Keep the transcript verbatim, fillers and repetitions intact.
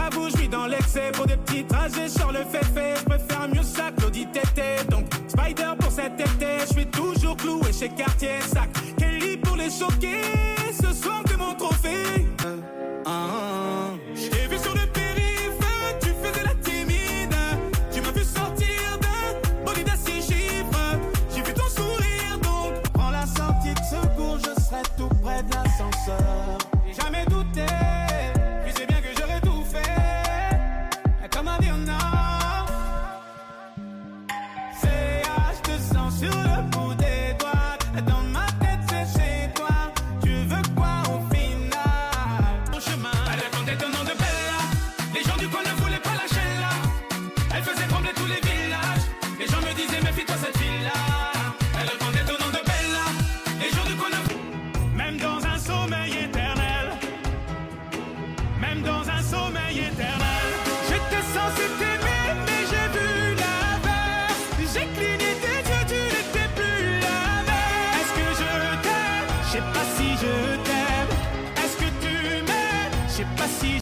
J'avoue, je suis dans l'excès. Pour des petits trajets sur le fait-fait, je préfère mieux ça que l'audit tété. Donc, Spider pour cet été, je suis toujours cloué chez Cartier. Sac, Kelly pour les choquer. Ce soir, t'es mon trophée. Euh, ah, je t'ai vu sur le périph', tu faisais la timide. Tu m'as vu sortir d'un bolide à six chiffres. J'ai vu ton sourire, donc prends la sortie de secours, je serai tout près de l'ascenseur. J'ai jamais douté, tu sais bien que j'aurais tout fait. Comment dire non? C'est ah, je te sens sur le bout des doigts. Dans ma tête, c'est chez toi. Tu veux quoi au final? Ton chemin, elle attendait ton nom de Bella. Les gens du coin ne voulaient pas lâcher là. Elle faisait trembler tous les villages. Les gens me disaient, méfie-toi cette fille-là. Elle attendait ton nom de Bella. Les gens du coin ne... Même dans un sommeil éternel. Même dans un sommeil éternel. J'étais censé t'aimer, mais j'ai vu l'inverse. J'ai cligné tes yeux, tu n'étais plus la même. Est-ce que je t'aime? Je sais pas si je t'aime. Est-ce que tu m'aimes? Je sais pas si